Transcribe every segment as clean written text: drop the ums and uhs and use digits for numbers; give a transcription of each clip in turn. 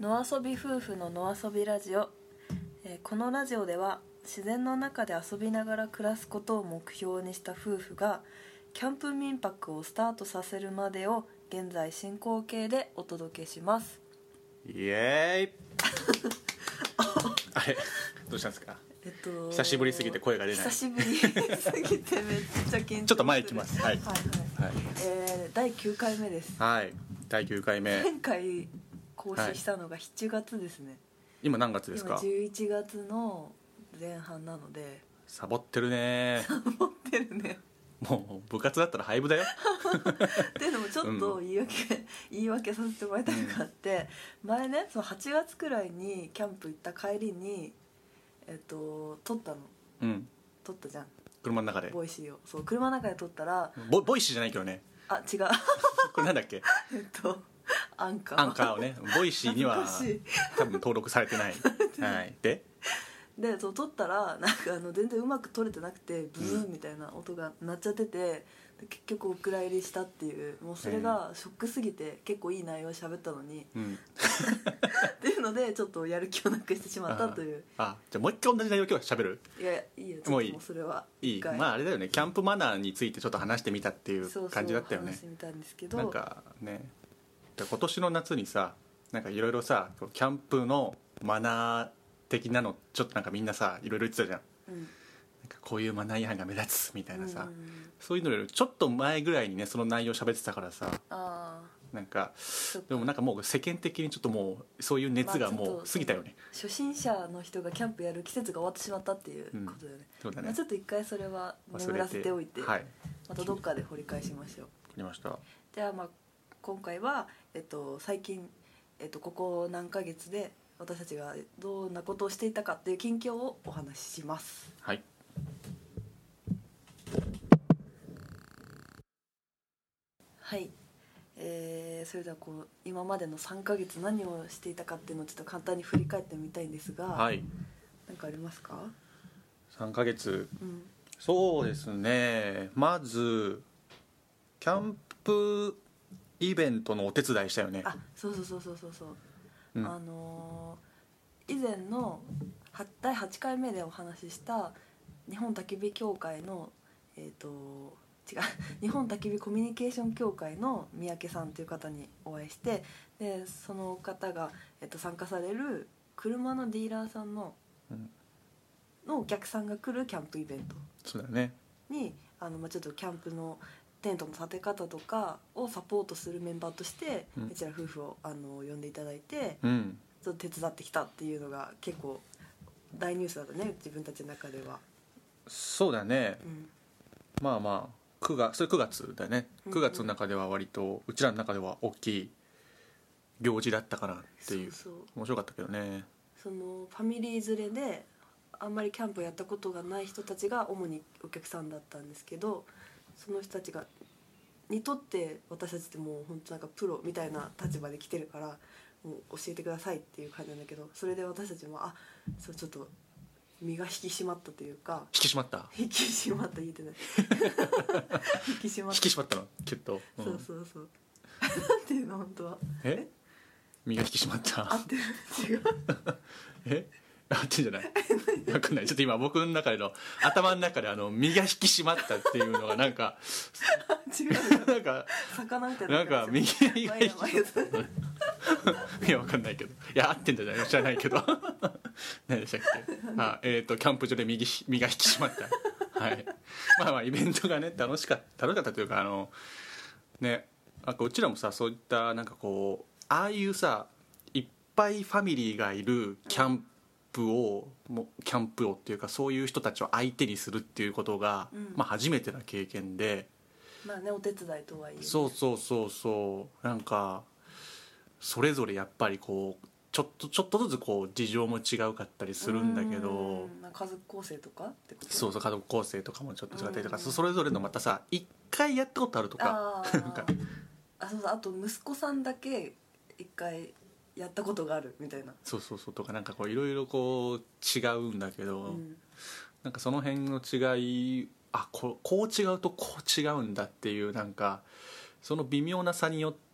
野遊び夫婦の野遊びラジオ、このラジオでは自然の中で遊びながら暮らすことを目標にした夫婦がキャンプ民泊をスタートさせるまでを現在進行形でお届けします。 イエーイあれどうしたんですか？久しぶりすぎて声が出ない。 久しぶりすぎてめっちゃ緊張する。 ちょっと前行きます。はい、 第9回目です。 はい、第9回目。 前回更新したのが7月ですね。 今何月ですか？ 今11月の前半なので。 サボってるね。 サボってるね。 もう部活だったら廃部だよっていうのもちょっと言い訳させてもらいたいのがあって、前ねその8月くらいにキャンプ行った帰りに撮ったの、撮ったじゃん、 車の中で。 ボイシーを。そう、車の中で撮ったらボイシーじゃないけどね。 あ、違うこれなんだっけアンカーをね、ボイシーには多分登録されてないはい。でそう撮ったらなんか全然うまく撮れてなくてブーンみたいな音が鳴っちゃってて、で結局お蔵入りしたっていう、もうそれがショックすぎて結構いい内容喋ったのに、っていうのでちょっとやる気をなくしてしまったという。 じゃあもう一回同じ内容今日喋る？ いやいいよ、ちょっともうそれはいい。 まああれだよね、キャンプマナーについてちょっと話してみたっていう感じだったよね。 そう話してみたんですけど、 なんかね、今年の夏にさ、なんかいろいろさキャンプのマナー的なのちょっとなんかみんなさいろいろ言ってたじゃん、なんかこういうマナー違反が目立つみたいなさ、そういうのよりちょっと前ぐらいにねその内容喋ってたからさ、なんかでもなんかもう世間的にちょっともうそういう熱がもう過ぎたよね。 初心者の人がキャンプやる季節が終わってしまったっていうことだよね。 そうだね。 ちょっと一回それは眠らせておいて、またどっかで掘り返しましょう。 わかりました。 じゃあ今回は最近ここ何ヶ月で私たちがどんなことをしていたかっていう近況をお話しします。 はい。 はい、それでは今までの3ヶ月何をしていたかっていうのをちょっと簡単に振り返ってみたいんですが、何かありますか ？3ヶ月、そうですね、まずキャンプイベントのお手伝いしたよね。 そう、以前の第8回目でお話しした日本焚き火協会の日本焚き火コミュニケーション協会の三宅さんという方にお会いして、でその方が、参加される車のディーラーさんのお客さんが来るキャンプイベントそうだねにちょっとキャンプのテントの立て方とかをサポートするメンバーとして、うちら夫婦を呼んでいただいて、ちょっと手伝ってきたっていうのが結構大ニュースだったね、自分たちの中では。 そうだね、まあそれ9月だよね。9月の中では割とうちらの中では大きい行事だったかなっていう。面白かったけどね。 そのファミリー連れであんまりキャンプをやったことがない人たちが主にお客さんだったんですけど、その人たちにとって私たちってもう本当なんかプロみたいな立場で来てるから、もう教えてくださいっていう感じなんだけど、それで私たちもそうちょっと身が引き締まったというか。 引き締まった言ってない引き締まったのきっと、 そうなんていうの本当は。 身が引き締まった。 合ってる？違う合ってんじゃない？分かんない。ちょっと今僕の中での頭の中で身が引き締まったっていうのがなんか違うなんか魚みたいなんか身が引き締まったいや分かんないけど、いや合ってんじゃないの知らないけど何でしたっけ？キャンプ場で身が引き締まったはい。まあイベントがね楽しかったというかね、うちらもさそういったなんかああいうさいっぱいファミリーがいるキャンプをっていうかそういう人たちを相手にするっていうことが、初めてな経験で、 お手伝いとはいえ、ね、 そうなんかそれぞれやっぱりちょっとずつ事情も違うかったりするんだけど、 家族構成とかってこと？ そう家族構成とかもちょっと違ったりとか、それぞれのまたさ一回やったことあるとかあと息子さんだけ一回やったことがあるみたいな、 そうとかなんかいろいろ違うんだけど、なんかその辺の違いこう違うとこう違うんだっていう、なんかその微妙な差によって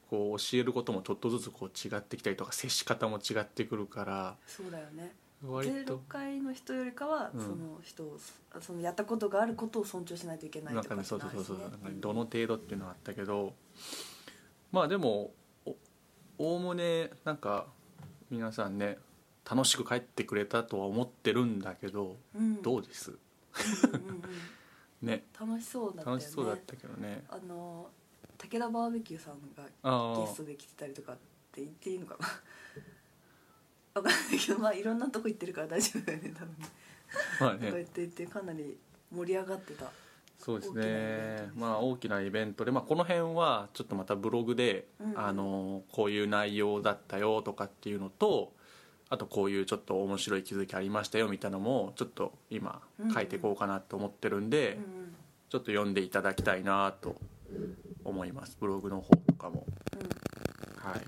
こう教えることもちょっとずつこう違ってきたりとか接し方も違ってくるから、 そうだよね。 割と 0回の人よりかは、 うんその人をそのやったことがあることを尊重しないといけないとかなんかね、そうそうそうそう、 ってなるしねなんかどの程度っていうのはあったけど、まあでもおおむねなんか皆さんね楽しく帰ってくれたとは思ってるんだけど、 うんどうですうんうんうんね。 楽しそうだったよね。 楽しそうだったけどね。 武田バーベキューさんがあゲストで来てたりとかって言っていいのかなわかんないけど、まあいろんなとこ行ってるから大丈夫だよね多分ね。 まあとか言っね、 ていてかなり盛り上がってた。 そうです大きなイベントねですね。 まあ大きなイベントで、まあ、この辺はちょっとまたブログで、 うんこういう内容だったよとかっていうのと、あとこういうちょっと面白い気づきありましたよみたいなのもちょっと今書いていこうかなと思ってるんで、 うんうんちょっと読んでいただきたいなと思います。ブログの方とかも。 うんはい。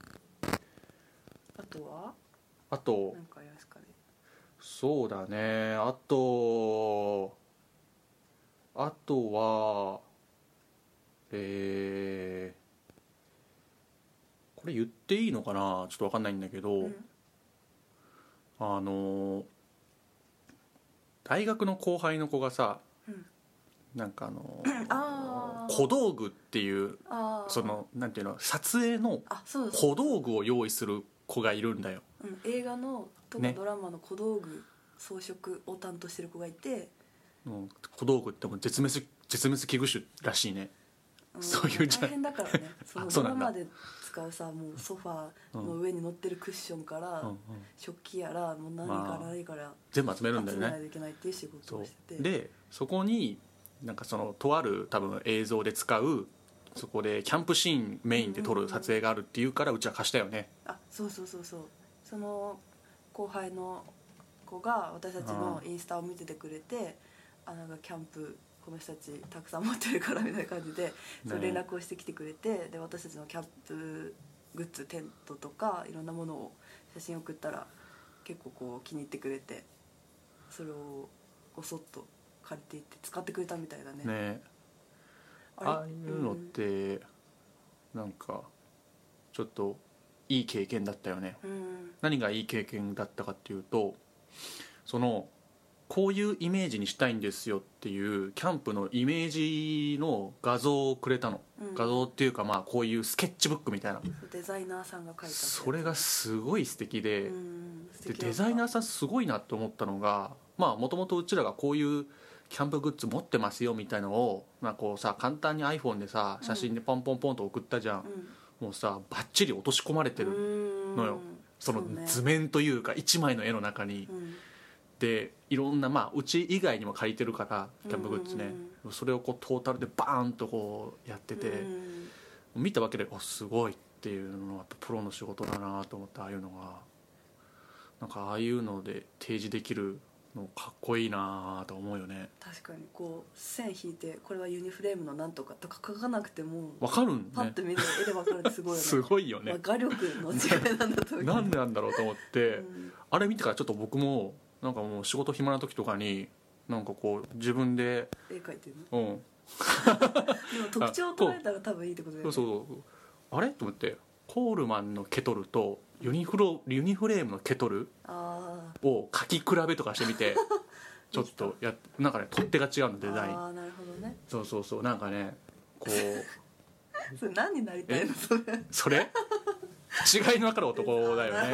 あとはあとなんかありますかね。 そうだね、あとはこれ言っていいのかな、ちょっと分かんないんだけど、 うん大学の後輩の子がさ、 うんなんかあー小道具っていうあーそのなんていうの、撮影のあそう小道具を用意する子がいるんだよ。 映画のとかねドラマの小道具装飾を担当してる子がいて、 小道具ってもう絶滅危惧種らしいね。そういうじゃん大変だからね。そのそうなんだドラマで使うさ、もうソファーの上に乗ってるクッションから、 うんうん食器やらもう何まあから何から全部集めるんだよね。 集めないといけないっていう仕事そをしてて、 うでそこになんかそのとある多分映像で使う、そこでキャンプシーンメインで撮る撮影があるっていうからうちは貸したよね。 あそうそうそうそう、その後輩の子が私たちのインスタを見ててくれて、なんかキャンプこの人たちたくさん持ってるからみたいな感じで、そう連絡をしてきてくれて、で私たちのキャンプグッズ、テントとかいろんなものを写真送ったら結構こう気に入ってくれて、それをごそっと借りていって使ってくれたみたいだね。 ね、 あれああいうのってなんかちょっといい経験だったよね。 うん何がいい経験だったかっていうと、そのこういうイメージにしたいんですよっていうキャンプのイメージの画像をくれたの、 うん画像っていうかまあこういうスケッチブックみたいな、 デザイナーさんが描いたってやつそれがすごい素敵で、で素敵だったデザイナーさんすごいなと思ったのが、まあもともとうちらがこういうキャンプグッズ持ってますよみたいのを、まあ、こうさ簡単に iPhone でさ写真でポンポンポンと送ったじゃん、もうさバッチリ落とし込まれてるのよ、その図面というか一枚の絵の中に、でいろんな、まあうち以外にも借りてるからキャンプグッズね、それをこうトータルでバーンとこうやってて、見たわけですごいっていうのはやっぱプロの仕事だなと思って、ああいうのがなんかああいうので提示できるのかっこいいなと思うよね。 確かにこう線引いてこれはユニフレームのなんとかとか書かなくてもわかるんね、 パッと見る絵で分かるってすごいよねすごいよね、 まあ画力の違いなんだと思うなんでなんだろうと思って、 うんあれ見てからちょっと僕もなんかもう仕事暇な時とかになんかこう自分で絵描いてるのうんでも特徴を捉えたら多分いいってことだよね。 そうそうあれと思って、コールマンのケトルとユニフレームのケトルあを書き比べとかしてみてちょっとなんかね取っ手が違うのデザイン。 あなるほどね。 そうなんかねこうそれ何になりたいのそれ違いの分かる男だよね、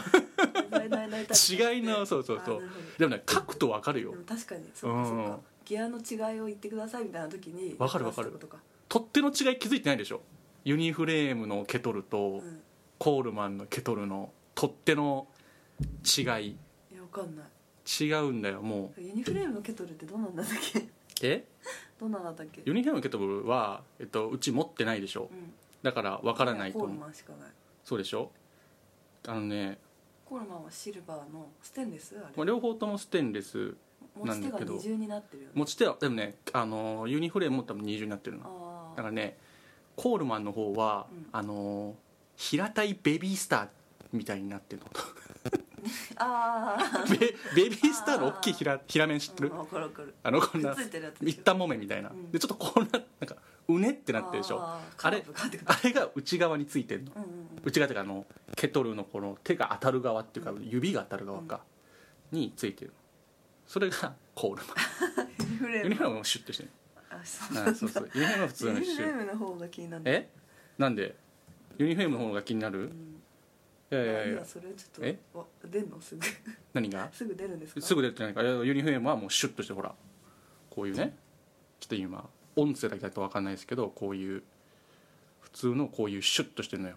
違いのそうでもね書くと分かるよ。 でも確かにそうかそうか、ギアの違いを言ってくださいみたいな時に分かる取っ手の違い気づいてないでしょ。ユニフレームのケトルとコールマンのケトルの取っ手の違い、 いや分かんない違うんだよもう。 ユニフレームのケトルってどんなんだったっけどんなんだったっけ。 ユニフレームのケトルは、うち持ってないでしょ、だから分からないとコール思う。 マンしかない。 そうでしょ。 コールマンはシルバーのステンレスあれ、 まあ、両方ともステンレス持ち手が二重になってるよね。 持ち手はでもねユニフレームも多分二重になってるの。 あだからねコールマンの方は、平たいベビースターみたいになってるのあベビースターの大きい平面知ってる、 分かる分かるこんなくっついてるやつ一旦木綿みたいな、でちょっとこんななんかうねってなってるでしょ。あれが内側についてるの、内側っていうかケトルのこの手が当たる側っていうか、指が当たる側か、についてる。それがコールマンユニフォームもシュッとしてる。そうそう、ユニフォームは普通のシュッ。 ユニフォームの方が気になる。 なんでユニフォームの方が気になる？いやいや、 それちょっと出んのすぐ何がすぐ出るんですか？ すぐ出るって何か。ユニフォームはもうシュッとして、ほらこういうね、ちょっと今音声だけだと分かんないですけど、こういう普通のこういうシュッとしてるのよ。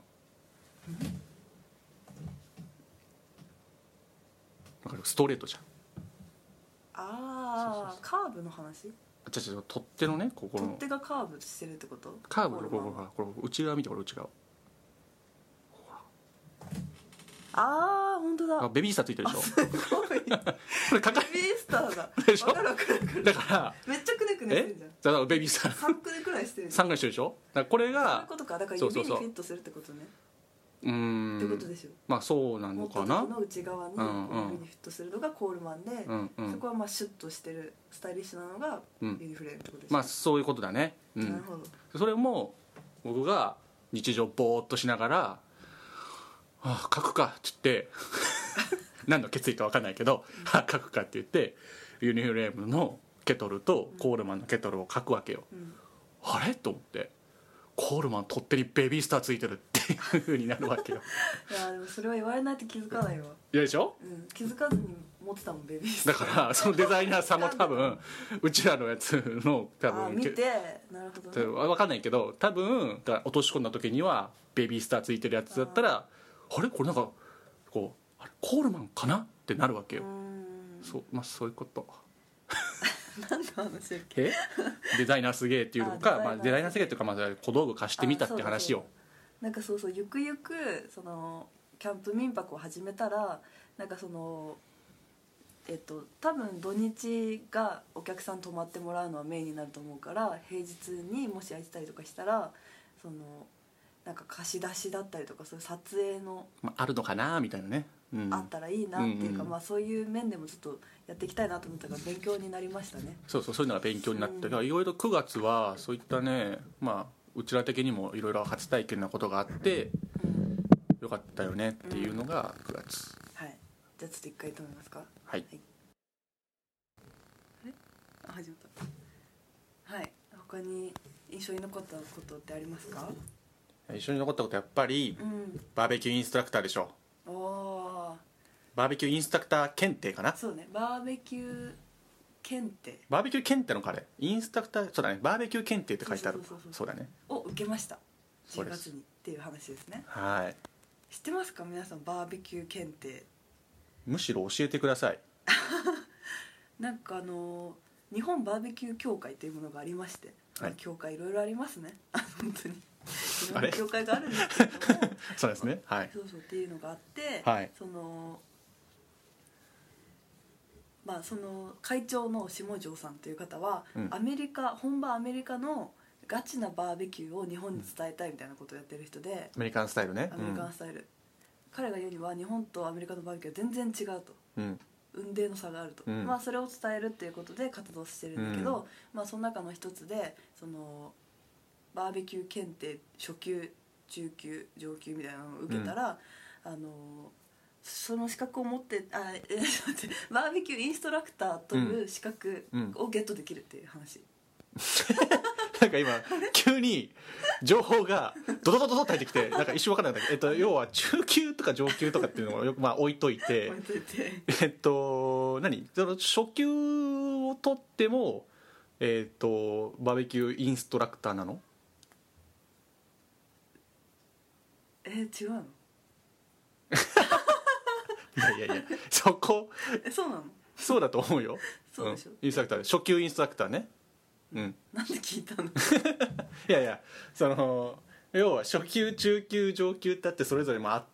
だからストレートじゃん。 カーブの話？ 取っ手のね、ここの取っ手がカーブしてるってこと？ カーブのこれ内側見て、これ内側。 本当だ。 ベビースターついてるでしょ。 すごいこれベビースターだでしょ。 分かるだからめっちゃくねくねしてるじゃん。 だからベビースター 3くねくらいしてるじゃん。 3ぐらいしてるでしょ。だからこれがそういうことか。だから指にフィットするってことね。ってことでしょ。 まあそうなのかな。 の内側にこういうふうにフィットするのがコールマンで、そこはまあシュッとしてるスタイリッシュなのがユニフレームってことでしょ。 まあそういうことだね。 なるほど。 それも僕が日常ぼーっとしながら「書くか」って言って何の決意か分かんないけど「書くか」って言ってユニフレームのケトルとコールマンのケトルを書くわけよ。あれと思って、コールマン取っ手にベビースターついてるっていう風になるわけよ。 いやでもそれは言われないと気づかないわ。 いやでしょ、 気づかずに持ってたもんベビースター。 だからそのデザイナーさんも多分うちらのやつの多分見て、なるほどね、 分かんないけど、多分だから落とし込んだ時にはベビースターついてるやつだったら、あれこれなんかこうコールマンかなってなるわけよ。そういうこと何の話だっけ。 デザイナーすげえっていうのか、デザイナーすげえっていうか、小道具貸してみたって話を。 なんかそうゆくゆくそのキャンプ民泊を始めたら、なんかその多分土日がお客さん泊まってもらうのはメインになると思うから、平日にもし空いてたりとかしたら、そのなんか貸し出しだったりとか、そういう撮影のあるのかなみたいなね、 あったらいいなっていうか、そういう面でもちょっとやっていきたいなと思ったから勉強になりましたね。そういうのが勉強になって、いろいろ9月はそういったね、うちら的にもいろいろ初体験なことがあって、よかったよねっていうのが9月。 はい、じゃあちょっと一回止めますか。 はい、 始まった。はい、他に印象に残ったことってありますか？ 印象に残ったことやっぱり、バーベキューインストラクターでしょ。バーベキューインストラクター検定かな。 そうね、バーベキュー検定の彼インストラクター、そうだね、バーベキュー検定って書いてある。そうだね、 を受けました4月にっていう話ですね。 はい、 知ってますか皆さん、バーベキュー検定。 むしろ教えてください。 なんか日本バーベキュー協会というものがありまして、協会いろいろありますね。本当にいろんな協会があるんですけどもそうですね、はい、 そうっていうのがあって、その会長の下條さんという方は、本場アメリカのガチなバーベキューを日本に伝えたいみたいなことをやってる人で、 アメリカンスタイルね。 アメリカンスタイル、彼が言うには日本とアメリカのバーベキューは全然違うと、雲泥の差があると、それを伝えるっていうことで活動してるんだけど、その中の一つでそのバーベキュー検定初級中級上級みたいなのを受けたら、その資格を持ってバーベキューインストラクターという資格をゲットできるっていう話。 なんか今急に情報がドドドドドって入ってきて、なんか一瞬分からなかったけど、要は中級とか上級とかっていうのをよく置いといてその初級を取ってもバーベキューインストラクターなの？ 違うの？ いやそこそうなの？ そうだと思うよ。 そうでしょ、 インストラクター、初級インストラクターね。 なんで聞いたの？ いやその要は初級中級上級ってあってそれぞれもあって、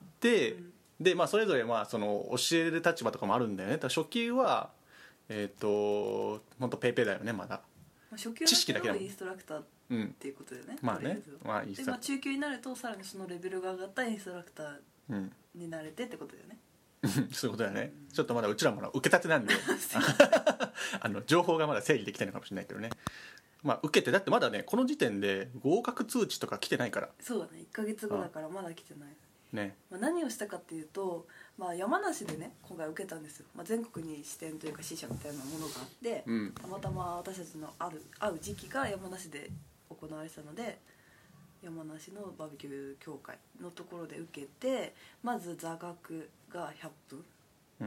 でそれぞれその教える立場とかもあるんだよね。だから初級は本当ペーペーだよね、まだ初級知識だけだもん。 インストラクターっていうことだよね。で中級になるとさらにそのレベルが上がったインストラクターになれてってことだよね。 そういうことだよね。ちょっとまだうちらも受けたてなんで情報がまだ整理できてないのかもしれないけどね。 まあ受けて、だってまだねこの時点で合格通知とか来てないからそうだね、1ヶ月後だからまだ来てないね。 まあ、何をしたかっていうと、まあ、山梨でね今回受けたんですよ、まあ、全国に支店というか支社みたいなものがあって、 うん、 たまたま私たちの会う時期が山梨で行われてたので、山梨のバーベキュー協会のところで受けて、まず座学が100分、 うん、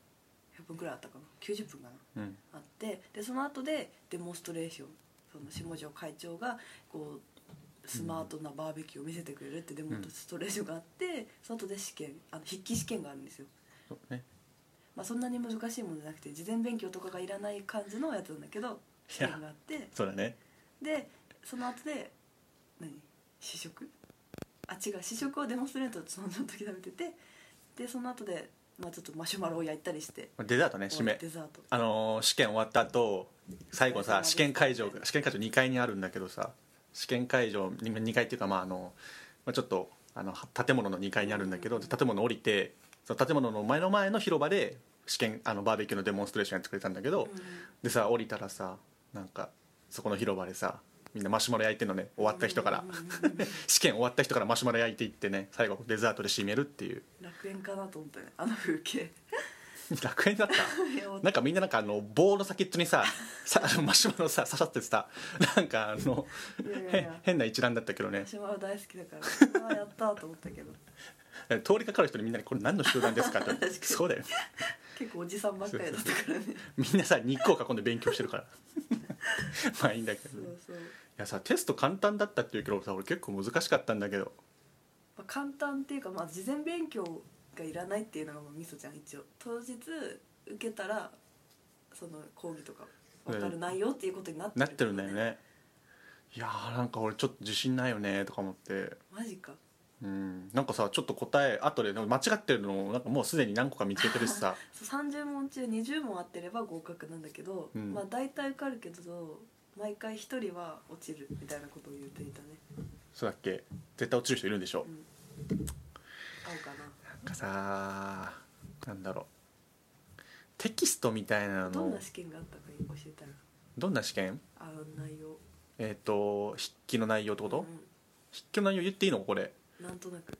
100分くらいあったかな、90分かな、 うん、 あって、でその後でデモンストレーション、その下條会長がこうスマートなバーベキューを見せてくれるってデモンストレーションがあって、その後で試験、筆記試験があるんですよ。 そうね。 まあ、そんなに難しいものじゃなくて事前勉強とかがいらない感じのやつなんだけど、試験があって、 そうだね。 でその後で試食、違う、試食をデモンストレートその時食べてて、でその後でまあちょっとマシュマロを焼いたりして、 デザートね、締めデザート、 試験終わった後最後さ、試験会場2階にあるんだけどさ、試験会場2階っていうか、まあちょっと建物の2階にあるんだけど、建物降りて、その建物の前の広場で試験バーベキューのデモンストレーションやってくれたんだけど、でさ降りたらさ、なんかそこの広場でさみんなマシュマロ焼いてんのね、終わった人から試験終わった人からマシュマロ焼いていってね、最後デザートで締めるっていう。 楽園かなと思ったね、あの風景楽園だったなんかみんな棒の先っちょにさマシュマロさ刺さってさ、なんかいや変な一覧だったけどね。 マシュマロ大好きだからやったと思ったけど通りかかる人にみんなにこれ何の集団ですかってそうだよね、 結構おじさんばっかりだったからねみんなさ日光囲んで勉強してるからまあいいんだけど、ね、 そういやさテスト簡単だったっていうけどさ、俺結構難しかったんだけど、 まあ、簡単っていうか、まあ、事前勉強がいらないっていうのがミソちゃん、一応当日受けたらその講義とか分かる内容っていうことになってる、 んだよね。いやーなんか俺ちょっと自信ないよねとか思って、 マジか。 なんかさちょっと答え後で間違ってるのなんかもうすでに何個か見つけてるしさ 30問中20問あってれば合格なんだけど、まあ大体受かるけど毎回1人は落ちるみたいなことを言っていたね。 そうだっけ、絶対落ちる人いるんでしょ、 合うかな。 なんかさなんだろう、テキストみたいなの、 どんな試験があったか教えたら。 どんな試験？ 内容、 筆記の内容ってこと？筆記の内容言っていいのこれ？ なんとなく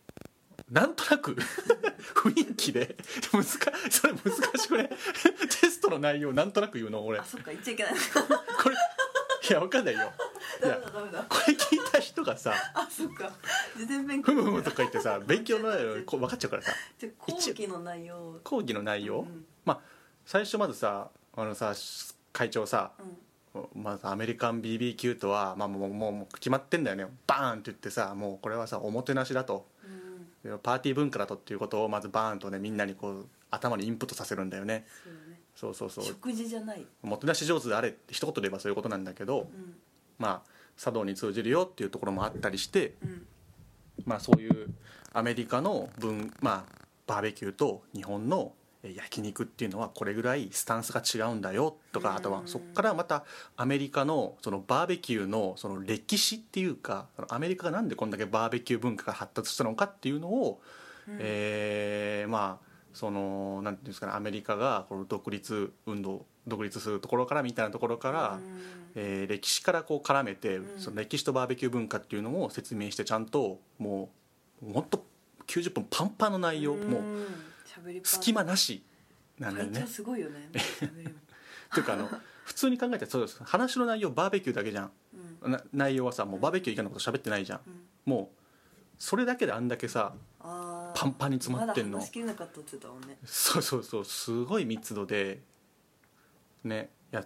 雰囲気でそれ難しくねテストの内容なんとなく言うの俺。 そっか言っちゃいけないこれいや分かんないよダメだこれ聞いた人がさそっか事前勉強ふむふむとか言ってさ勉強の内容分かっちゃうからさ、 講義の内容、 まあ最初まずさ会長さ、まずアメリカン BBQ とは、まあ、もう決まってんだよね、バーンって言ってさ、もうこれはさおもてなしだと、パーティー文化だとっていうことをまずバーンとねみんなにこう頭にインプットさせるんだよね。そう食事じゃない、 おもてなし上手であれって一言で言えばそういうことなんだけど、まあ茶道に通じるよっていうところもあったりして、まあそういうアメリカのまあバーベキューと日本の焼肉っていうのはこれぐらいスタンスが違うんだよとか、あとはそこからまたアメリカのそのバーベキューのその歴史っていうか、アメリカがなんでこんだけバーベキュー文化が発達したのかっていうのを、まあそのなんていうんですかね、アメリカがこの独立するところからみたいなところから、歴史からこう絡めて、その歴史とバーベキュー文化っていうのを説明して、ちゃんともうほんと90分パンパンの内容、もう隙間なしなんだよね。 すごいよねっていうか普通に考えてそうです、話の内容バーベキューだけじゃん、内容はさもうバーベキュー以外のこと喋ってないじゃん、もうそれだけであんだけさパンパンに詰まってんの。 まだ話しきれなかったって言ってたもんね。 そうすごい密度でねやって、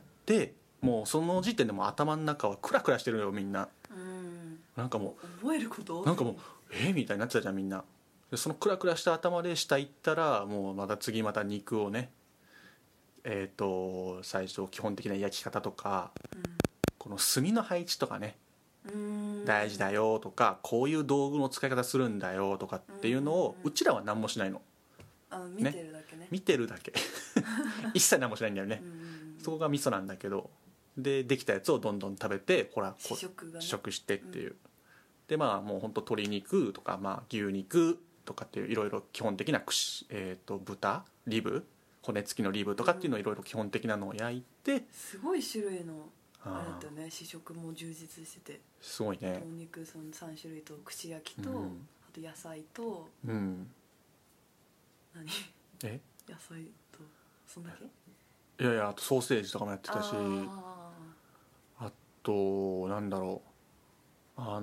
もうその時点でもう頭の中はクラクラしてるよみんな。なんかもう覚えることなんかもうみたいになってたじゃんみんな。でそのクラクラした頭で下行ったら、もうまた肉をね、最初基本的な焼き方とか、この炭の配置とかね大事だよとか、こういう道具の使い方するんだよとかっていうのをうちらは何もしないの。 見てるだけね。 見てるだけ一切何もしないんだよね。そこがミソなんだけど、できたやつをどんどん食べて、ほら試食してっていう、でまあもうほんと鶏肉とか、まあ、牛肉とかっていういろいろ基本的な豚リブ、骨付きのリブとかっていうのをいろいろ基本的なのを焼いて、 すごい種類のあれだったよね、試食も充実してて、 すごいね。 お肉その3種類と串焼きと、 うんあと野菜とうん何え野菜とそんだけ。 いやいや、あとソーセージとかもやってたし、 ああとなんだろう、 パ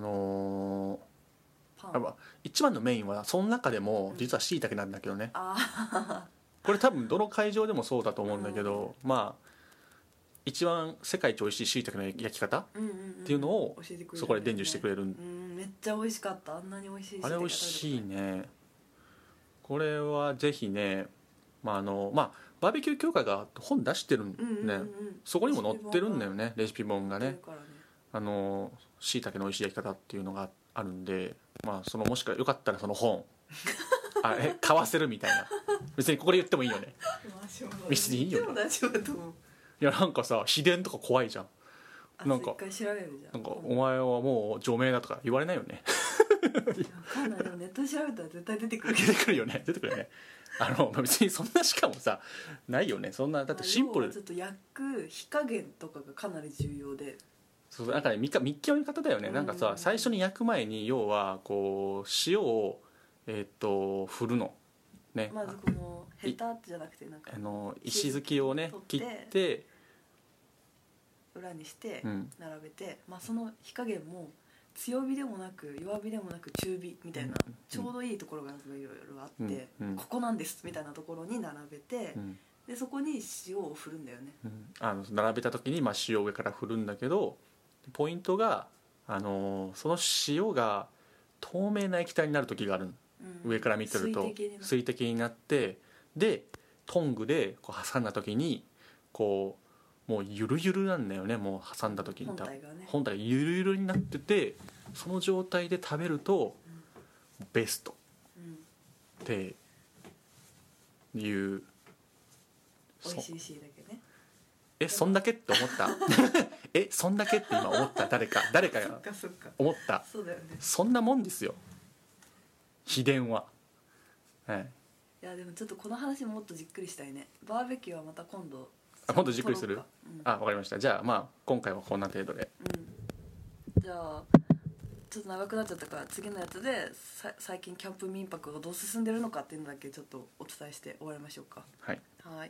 ン。 やっぱ一番のメインはその中でも実は椎茸なんだけどね、 あこれ多分どの会場でもそうだと思うんだけど、まあ一番世界一美味しい椎茸の焼き方っっていうのを教えてくれるんだよね、 そこで伝授してくれる。 めっちゃ美味しかった。あんなに美味しいあれ美味しいい。 ね。これはぜひね、まあバーベキュー協会が本出してるんね、そこにも載ってるんだよね、レシピ本がね。椎茸の美味しい焼き方っていうのがあるんで、まあそのもしかよかったらその本買わせるみたいな、別にここで言ってもいいよね。別にいいよね。 でも大丈夫だと思う。 いやなんかさ、秘伝とか怖いじゃん。なんか一回調べるじゃん。 なんかお前はもう除名だとか言われないよね。 分かんない。でもネットで調べたら絶対出てくる。 出てくるよね、出てくるよね。別にそんなしかもさないよね、そんな。だってシンプル、 ちょっと焼く火加減とかがかなり重要で、 そうなんかね、密教の方だよね。なんかさ、最初に焼く前に要はこう塩を振るのね。 まずこのヘタじゃなくてなんか石突きをね切って裏にしてうん並べて、まあその火加減も強火でもなく弱火でもなく中火みたいな、ちょうどいいところがいろいろあって、ここなんですみたいなところに並べて、でそこに塩を振るんだよね。 並べた時に塩上から振るんだけど、ポイントがその塩が透明な液体になる時がある、上から見てると水滴になって、でトングでこう挟んだ時にこうもうゆるゆるなんだよね。もう挟んだ時に本体がね、 本体がゆるゆるになってて、その状態で食べるとベストっていう、 美味しいしだけね。 そんだけって思ったそんだけって今思った。誰かがそっか思った。 そうだよね。 そんなもんですよ、秘伝は。 いやでもちょっとこの話もっとじっくりしたいね。バーベキューはまた今度今度じっくりする。 わかりました。じゃあまあ今回はこんな程度で。 じゃあちょっと長くなっちゃったから次のやつで最近キャンプ民泊がどう進んでるのかっていうのだけちょっとお伝えして終わりましょうか。 はい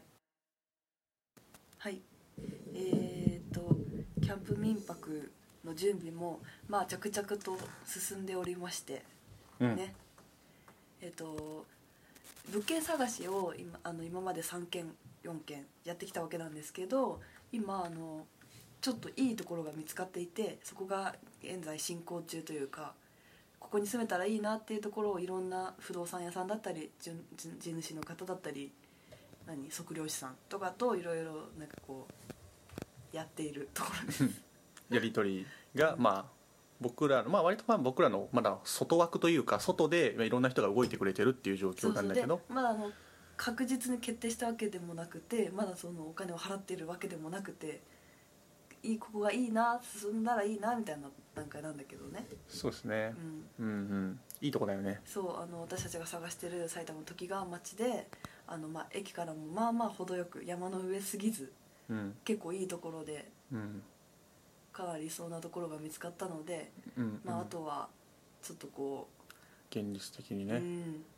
キャンプ民泊の準備もまあ着々と進んでおりまして、ね、物件探しを今まで3件4件やってきたわけなんですけど、今ちょっといいところが見つかっていて、そこが現在進行中というか、ここに住めたらいいなっていうところをいろんな不動産屋さんだったり地主の方だったり測量士さんとかといろいろなんかこうやっているところですやり取りがまあ僕らの割と僕らのまだ外枠というか、外でいろんな人が動いてくれてるっていう状況なんだけど、 そうまだ確実に決定したわけでもなくて、まだそのお金を払っているわけでもなくて、ここがいいな、進んだらいいなみたいな段階なんだけどね。 そうですね、いいとこだよね。 そう私たちが探してる埼玉のときがわ町で駅からもまあまあ程よく山の上すぎず、結構いいところで、かなり理想なところが見つかったので、あとはちょっとこう現実的にね、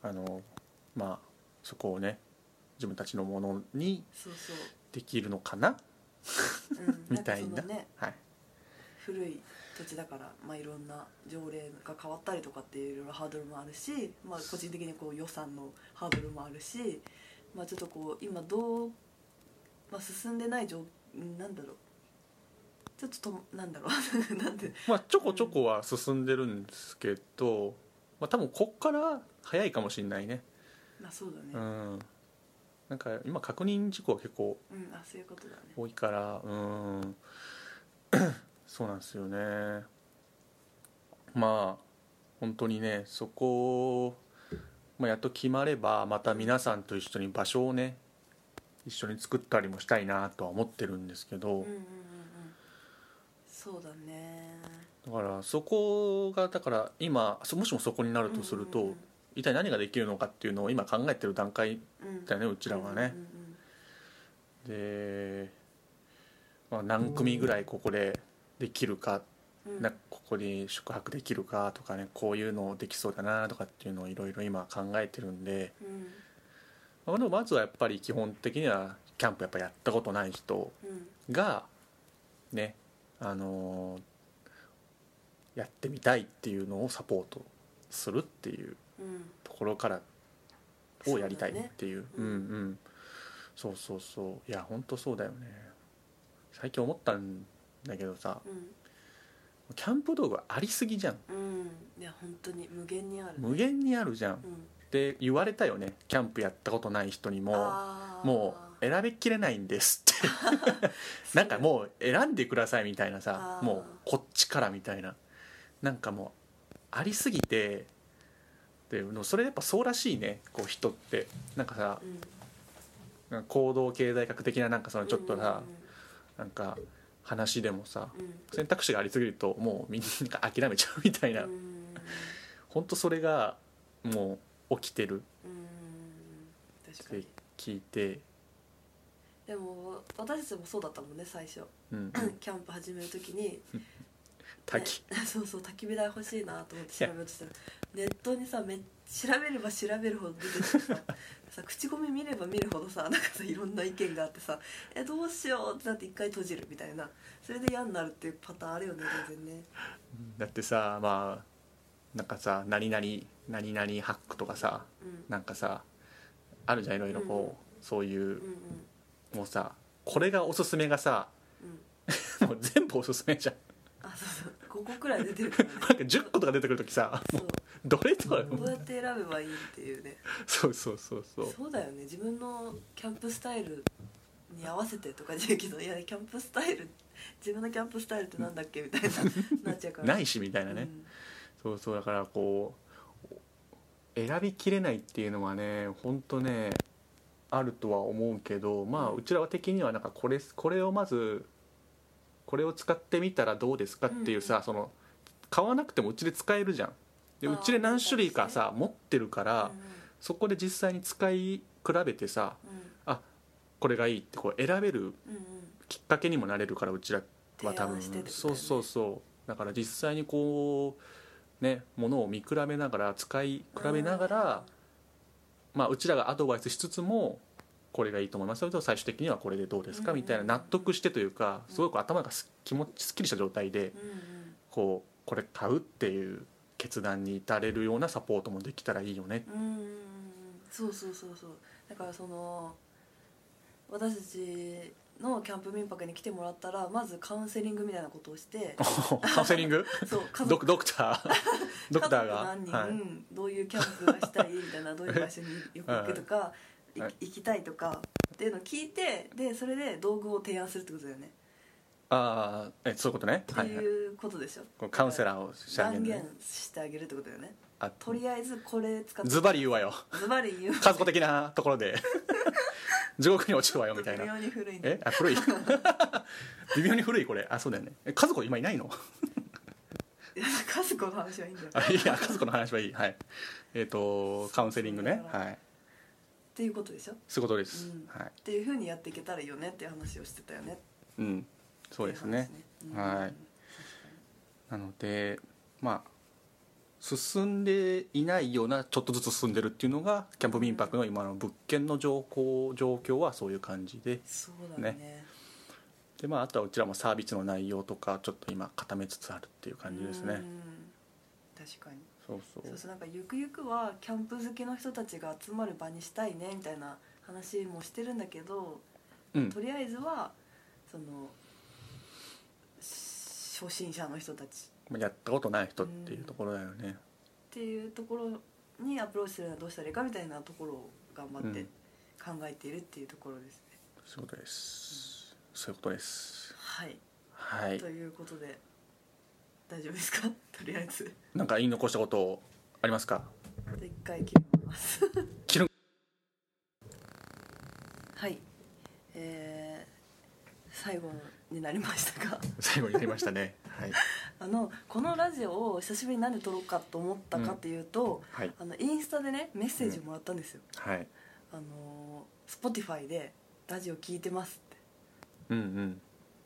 そこをね自分たちのものにできるのかなみたいな、 古い土地だから、いろんな条例が変わったりとかっていういろいろハードルもあるし、個人的に予算のハードルもあるし、ちょっと今進んでないなんだろう、ちょっとなんだろうなんでちょこちょこは進んでるんですけど、多分こっから早いかもしれないね。 そうだね。 なんか今確認事項は結構そういうことだね、 多いからそうなんですよね。本当にね、そこ、やっと決まればまた皆さんと一緒に場所をね一緒に作ったりもしたいなとは思ってるんですけど、 そうだね。 だからそこが今もしもそこになるとすると、一体何ができるのかっていうのを今考えてる段階だよね、うちらはね。で何組ぐらいここでできるか、 うんここに宿泊できるかとかね、こういうのできそうだなとかっていうのをいろいろ今考えてるんで、 うんでもまずはやっぱり基本的にはキャンプやっぱやったことない人うんがね、やってみたいっていうのをサポートするっていううんところからをやりたいっていう、 そうだねうんうん、そうそうそう、いや本当そうだよね。最近思ったんだけどさ、キャンプ道具ありすぎじゃん。 いや本当に無限にあるね、 無限にあるじゃん、 うんって言われたよね、キャンプやったことない人にも。もう選びきれないんですってなんかもう選んでくださいみたいなさ、もうこっちからみたいな、なんかもうありすぎて、でそれやっぱそうらしいね、こう人ってなんかさ、行動経済学的ななんかそのちょっとさ、なんか話でもさ、選択肢がありすぎるともうみんな諦めちゃうみたいな、本当それがもう起きてるって確かに。 聞いて、 でも私たちもそうだったもんね最初、キャンプ始める時に滝、 そうそう焚き火台欲しいなと思って調べようとしたら、ネットにさ調べれば調べるほど出てきてさ口コミ見れば見るほどさ、なんかさいろんな意見があってさ、どうしようってなって一回閉じるみたいな、それで嫌になるっていうパターンあるよね全然ね。 だってさ、まあなんかさ何々ハックとかさ、なんかさあるじゃん、いろいろこう、そういう、もうさこれがおすすめがさ、もう全部おすすめじゃん。 あ、そうそう5個くらい出てるからねなんか10個とか出てくるときさ、もうどれとかどうやって選べばいいっていうね。 そうそうそうそう、 そうだよね、自分のキャンプスタイルに合わせてとかじゃないけど、いやキャンプスタイル、自分のキャンプスタイルってなんだっけみたいななっちゃうからないしみたいなね、そうそう、だからこう選びきれないっていうのはね本当ねあるとは思うけど、まあうちらは的にはなんかこれをまずこれを使ってみたらどうですかっていうさ、その買わなくてもうちで使えるじゃん。でうちで何種類かさ持ってるから、そこで実際に使い比べてさ、あこれがいいってこう選べるきっかけにもなれるから、うちらは多分、そうそうそう、だから実際にこうねものを見比べながら使い比べながら、まあうちらがアドバイスしつつもこれがいいと思いますと、最終的にはこれでどうですかみたいな、納得してというか、すごく頭がすっきりした状態でこれ買うっていう決断に至れるようなサポートもできたらいいよね。 そうそうそうそう、だからその私たちのキャンプ民泊に来てもらったら、まずカウンセリングみたいなことをしてカウンセリングそうドクターが何人、どういうキャンプがしたいみたいな、どういう場所によく行くとか、行きたいとかっていうのを聞いて、でそれで道具を提案するってことだよね。 ああ、そういうことね。 っていうことでしょ、 こうカウンセラーをしてあげる、 断言してあげるってことだよね。 あ、 とりあえずこれ使ってズバリ言うわよ、 ズバリ言う家族的なところで地獄に落ちるわよみたいな。 微妙に古いね。 古い微妙に古いこれ。あ、そうだよね。家族今いないの家族の話はいいんだよ。 いや家族の話はいい。はい、カウンセリングね。はい、 っていうことでしょ。 そういうことです、はい、 っていう風にやっていけたらいいよねっていう話をしてたよね。 そうですね。はい。なのでまあ進んでいないようなちょっとずつ進んでるっていうのがキャンプ民泊の今の物件の状況はそういう感じで、 そうだね。 でまああとはうちらもサービスの内容とかちょっと今固めつつあるっていう感じですね。 確かに。 そうなんかゆくゆくはキャンプ好きの人たちが集まる場にしたいねみたいな話もしてるんだけど、とりあえずはその初心者の人たち、 やったことない人っていうところだよね、 っていうところにアプローチするのはどうしたらいいかみたいなところを頑張って考えているっていうところですね。 そういうことです、そういうことです。 はい、 はい、 ということで大丈夫ですかとりあえずなんか言い残したことありますか。 一回切ります切るはい、最後になりましたが最後になりましたね。はい、 このラジオを久しぶりに何で撮ろうかと思ったかっていうと、 はい、 インスタでねメッセージもらったんですよ、 はい、 Spotify でラジオ聞いてますって、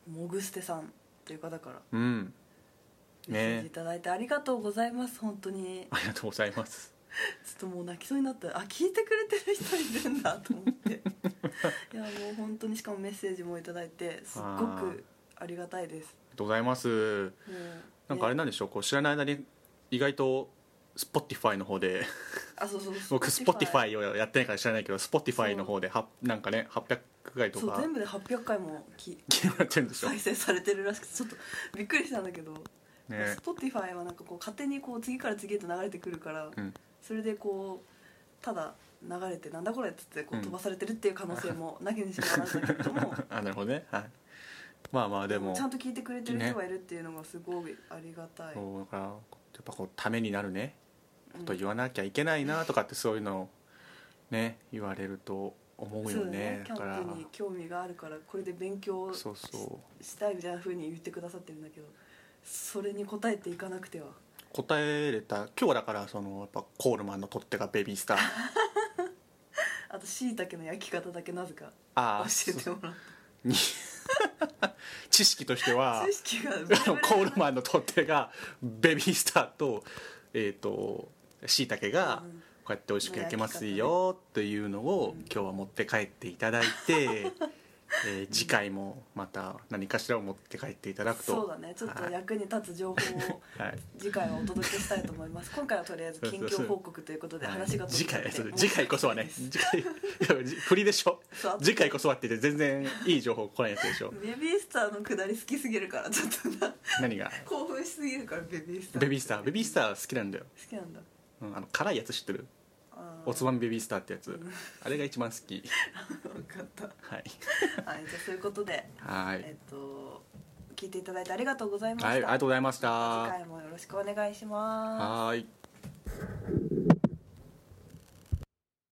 もぐすてさんという方からうんメッセージねいただいてありがとうございます。本当にありがとうございますちょっともう泣きそうになった。聞いてくれてる人いるんだと思っていやもう本当に、しかもメッセージもいただいてすっごくありがたいです。 ありがとうございます。 もうなんかあれなんでしょう、こう知らない間に意外と Spotify の方でそうそう僕 Spotify をやってないから知らないけど Spotify の方でなんかね800回とかそう全部で800回も聞いてもらってるんでしょ再生されてるらしくてちょっとびっくりしたんだけど、 ね Spotify はなんかこう勝手にこう次から次へと流れてくるから、 うんそれでこうただ流れてなんだこれっつってこう飛ばされてるっていう可能性もなきにしもあらずだけどもあなるほどね、はい、まあまあでもちゃんと聞いてくれてる人がいるっていうのがすごいありがたい、 そうだからやっぱこうためになるねこと言わなきゃいけないなとかってそういうのをね言われると思うよそうだね。 キャンプに興味があるからこれで勉強そうそうしたいみたいな風に言ってくださってるんだけど、それに応えていかなくては。 答えれた今日はだからそのやっぱコールマンの取っ手がベビースターあとしいたけの焼き方だけなぜかあ教えてもらっに知識としてはた知識がコールマンの取っ手がベビースターとしいたけがこうやって美味しく焼けますよっていうのを今日は持って帰っていただいて、次回もまた何かしらを持って帰っていただくとそうだね、ちょっと役に立つ情報をはい次回はお届けしたいと思います。今回はとりあえず近況報告ということで話が次回飛んで次回こそはね次回いや振りでしょそう次回こそはって言って全然いい情報来ないやつでしょベビースターのくだり好きすぎるからちょっとな何が興奮しすぎるからベビースターベビースター好きなんだよ、 好きなんだ。 辛いやつ知ってるおつまみベビースターってやつ、あれが一番好き分かったはいはい、じゃあそういうことではい聞いていただいてありがとうございました。 はいありがとうございまし次た回もよろしくお願いします。 はい